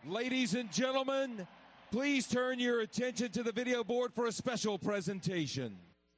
Ladies and gentlemen, please turn your attention to the video board for a special presentation.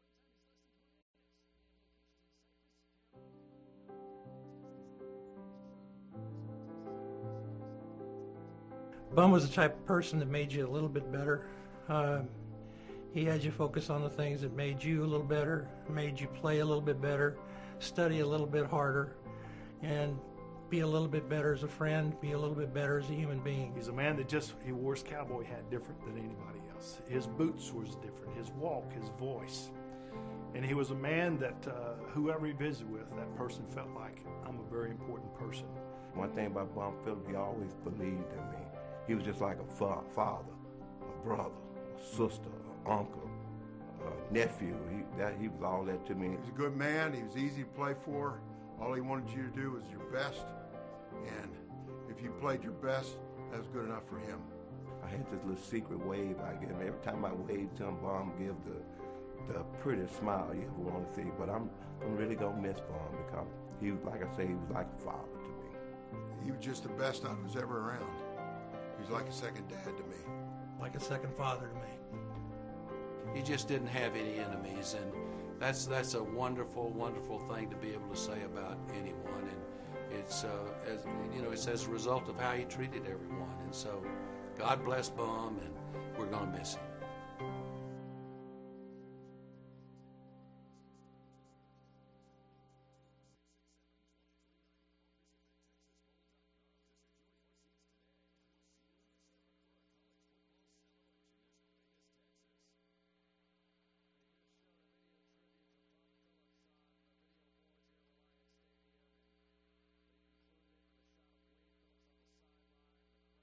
Bum was the type of person that made you a little bit better. He had you focus on the things that made you a little better, made you play a little bit better, study a little bit harder, and be a little bit better as a friend, be a little bit better as a human being. He's a man that he wore his cowboy hat different than anybody else. His boots was different, his walk, his voice. And he was a man that whoever he visited with, that person felt like, I'm a very important person. One thing about Bum Phillips, he always believed in me. He was just like a father, a brother, a sister, an uncle, a nephew. He was all that to me. He was a good man. He was easy to play for. All he wanted you to do was your best. And if you played your best, that was good enough for him. I had this little secret wave I give him. Every time I wave to him, Bum give the prettiest smile you ever want to see. But I'm really going to miss Bum because he was, like I say, he was like a father to me. He was just the best I was ever around. He was like a second dad to me. Like a second father to me. He just didn't have any enemies, and that's a wonderful, wonderful thing to be able to say about anyone. And it's it's as a result of how he treated everyone. And so, God bless Bum, and we're going to miss him.